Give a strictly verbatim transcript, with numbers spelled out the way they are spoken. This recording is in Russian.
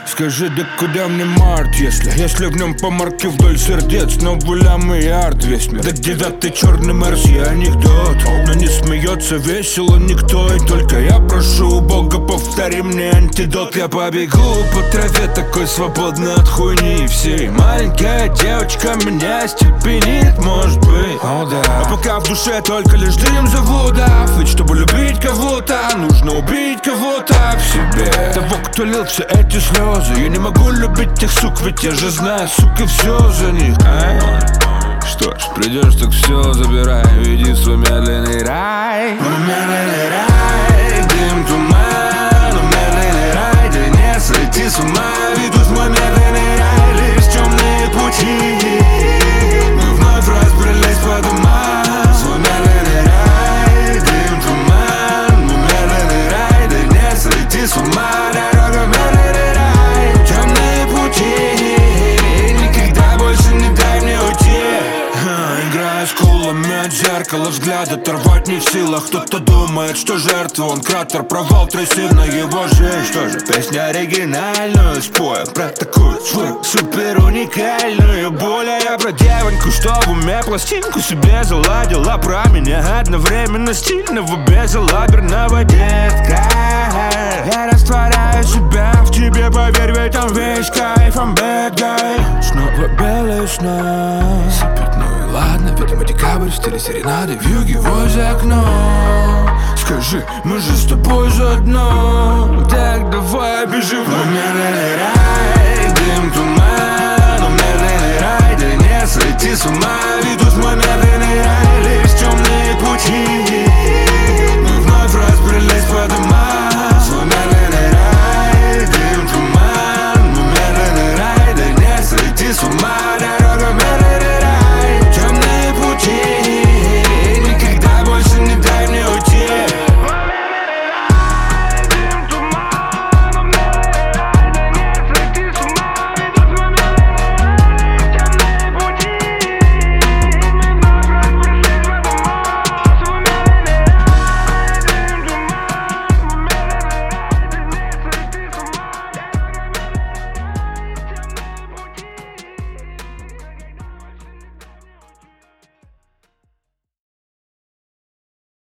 Скажи, да куда мне март, если Если в нем по марке вдоль сердец, но булям и арт весь мир. Да где-то ты черный Мерс, я анекдот, но не смеется весело никто. И только я прошу у Бога, повтори мне антидот. Я побегу по траве такой свободный от хуйни всей. Маленькая девочка меня степенит, может быть, о, да. А пока в душе только лишь дым заводов. Ведь чтобы любить кого-то, нужно убить кого-то в себе. Того, кто лил все эти слезы. Я не могу любить тех сук, ведь я же знаю, сука, все за них, а? Что ж, придешь, так все забирай. Веди в свой медленный рай. Мой медленный рай, дым, туман. Мой медленный рай, да не сойти с ума. Ведут в мой медленный рай лишь темные пути. Мы вновь разбрелись по домам. Свой медленный рай, дым, туман. Мой медленный рай, да не сойти с ума. Дорога медленный рай, темные пути. Никогда больше не дай мне уйти. Играя с кулами от зеркала, взгляд оторвать не в силах. Кто-то думает, что жертва, он кратер, провал, трясин на его жизнь. Что же, песня оригинальную спою про такую свою супер уникальную боль. А я про девоньку, что в уме пластинку себе заладила. Про меня одновременно стильного, безалаберного детка. Я растворяю себя в тебе, поверь, ведь там весь кайф, I'm bad guy. Снова белые сна. Сыпет, ну и ладно, видимо декабрь в стиле серенады. Вьюги возле окна. Скажи, мы же с тобой заодно. Так давай бежим. Мой медленный рай, дым, туман. Мой медленный рай, да не сойти с ума.